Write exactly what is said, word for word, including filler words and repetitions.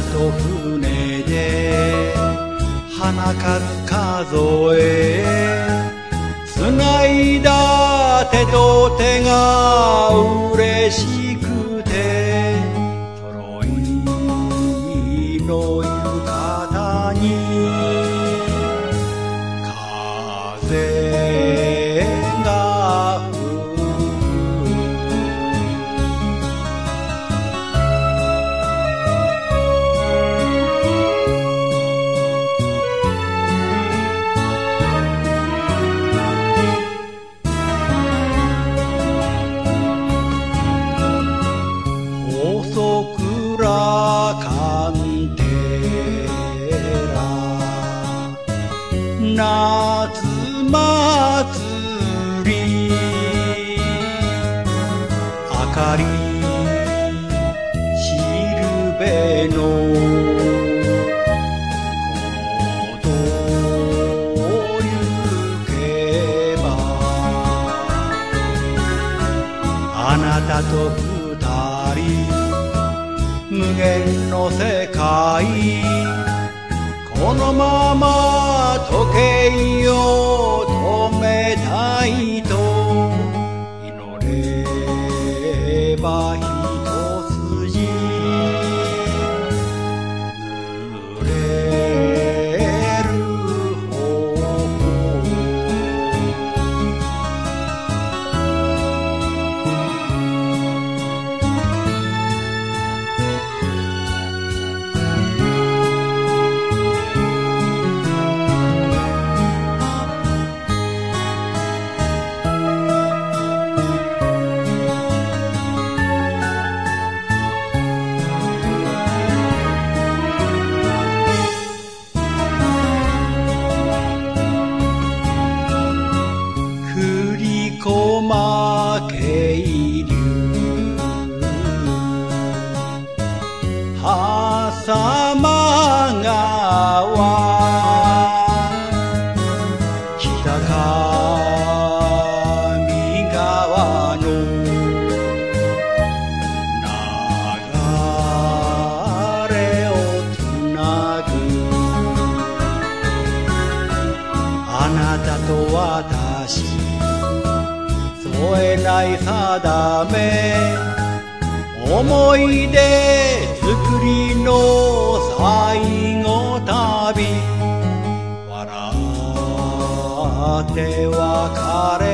と船で花数数え繋いだ手と手が嬉しくて揃いの浴衣に風が吹く細倉鑑定ら夏祭り明かりしるべのことゆけばあなたと二人無限の世界このまま時計を止めたいと祈れば一筋濡れる方法駒渓流狭間川北上川の流れをつなぐあなたと私添えない定め思い出作りの最後旅笑って別れ